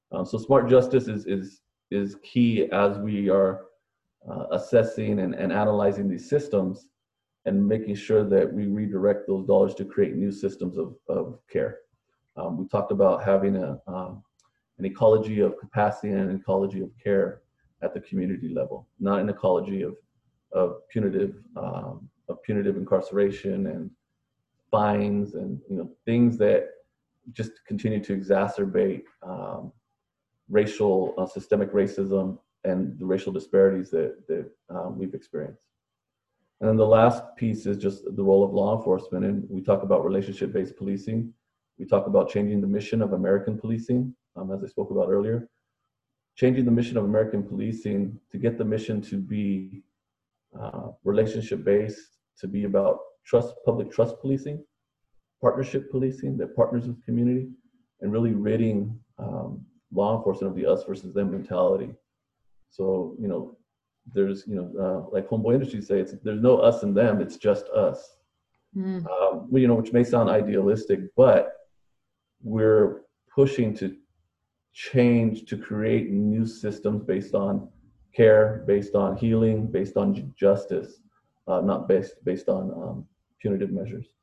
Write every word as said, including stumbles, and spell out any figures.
Um, so smart justice is is is key as we are uh, assessing and, and analyzing these systems and making sure that we redirect those dollars to create new systems of, of care. Um, we talked about having a um, an ecology of capacity and an ecology of care at the community level, not an ecology of of punitive um, of punitive incarceration and fines and you know things that just continue to exacerbate um, racial uh, systemic racism and the racial disparities that that um, we've experienced. And then the last piece is just the role of law enforcement. And we talk about relationship-based policing. We talk about changing the mission of American policing, um, as I spoke about earlier. Changing the mission of American policing to get the mission to be uh, relationship-based, to be about trust, public trust policing, partnership policing that partners with community, and really ridding um, law enforcement of the us versus them mentality. So, you know, there's, you know, uh, like Homeboy Industries say, it's there's no us and them, it's just us. Mm. Um, you know, which may sound idealistic, but we're pushing to change to create new systems based on care, based on healing, based on justice, uh, not based based on um, punitive measures.